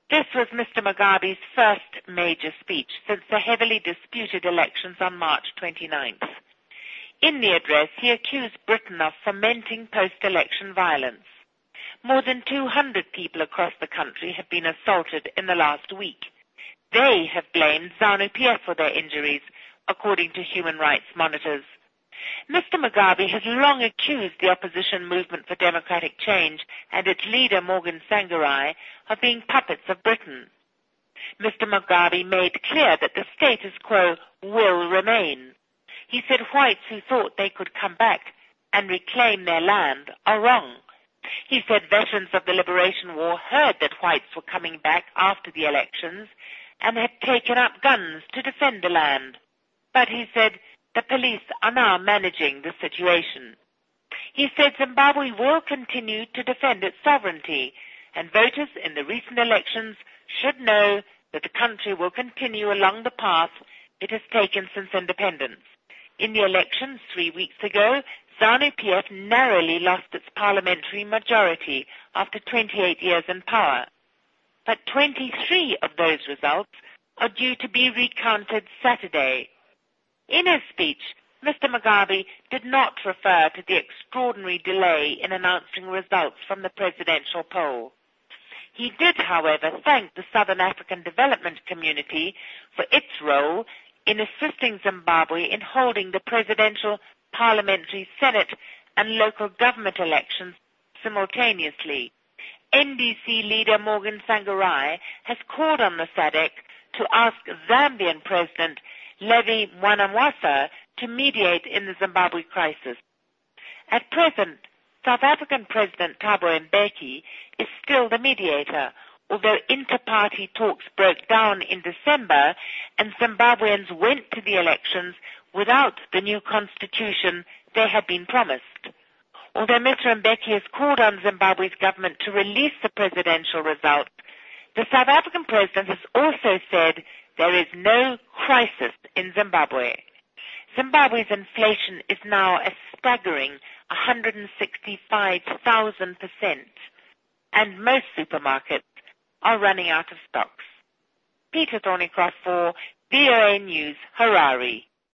This was Mr. Mugabe's first major speech since the heavily disputed elections on March 29th. In the address, he accused Britain of fomenting post-election violence. More than 200 people across the country have been assaulted in the last week. They have blamed ZANU-PF for their injuries, according to human rights monitors. Mr. Mugabe has long accused the opposition movement for democratic change and its leader Morgan Tsvangirai of being puppets of Britain. Mr. Mugabe made clear that the status quo will remain. He said whites who thought they could come back and reclaim their land are wrong. He said veterans of the Liberation War heard that whites were coming back after the elections and had taken up guns to defend the land. But he said the police are now managing the situation. He said Zimbabwe will continue to defend its sovereignty, and voters in the recent elections should know that the country will continue along the path it has taken since independence. In the elections 3 weeks ago, ZANU-PF narrowly lost its parliamentary majority after 28 years in power. But 23 of those results are due to be recounted Saturday. In his speech, Mr. Mugabe did not refer to the extraordinary delay in announcing results from the presidential poll. He did, however, thank the Southern African Development Community for its role in assisting Zimbabwe in holding the presidential, parliamentary, Senate, and local government elections simultaneously. NDC leader Morgan Tsvangirai has called on the SADC to ask Zambian President Levi Mwanawasa to mediate in the Zimbabwe crisis. At present, South African President Thabo Mbeki is still the mediator, although inter-party talks broke down in December and Zimbabweans went to the elections without the new constitution they had been promised. Although Mr. Mbeki has called on Zimbabwe's government to release the presidential result, the South African president has also said there is no crisis in Zimbabwe. Zimbabwe's inflation is now a staggering 165,000%, and most supermarkets are running out of stocks. Peter Thornycroft for VOA News, Harare.